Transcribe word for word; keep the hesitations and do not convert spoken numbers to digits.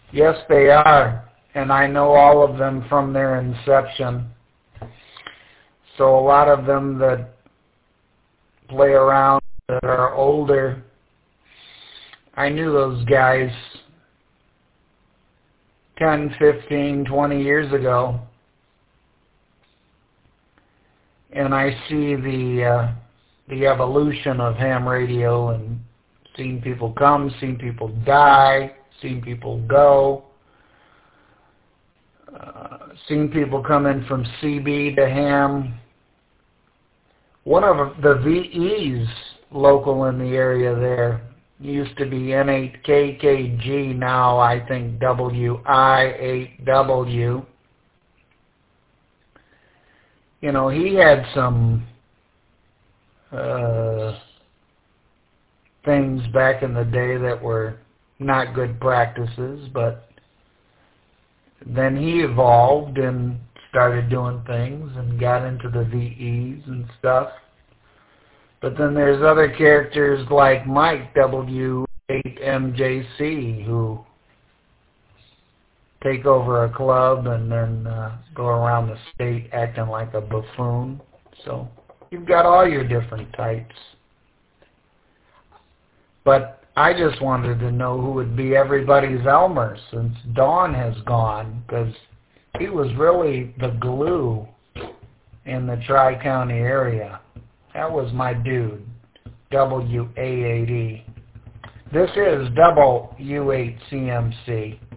Yes, they are, and I know all of them from their inception. So a lot of them that play around that are older, I knew those guys ten, fifteen, twenty years ago. And I see the uh, the evolution of ham radio and seeing people come, seeing people die, seeing people go, uh, seeing people come in from C B to ham. One of the V Es local in the area there used to be N eight K K G, now I think W I eight W. You know, he had some uh, things back in the day that were not good practices, but then he evolved and started doing things and got into the V Es and stuff. But then there's other characters like Mike W eight M J C who take over a club and then uh, go around the state acting like a buffoon. So you've got all your different types. But I just wanted to know who would be everybody's Elmer since Don has gone, because he was really the glue in the Tri-County area. That was my dude, W A eight E. This is W U eight C M C.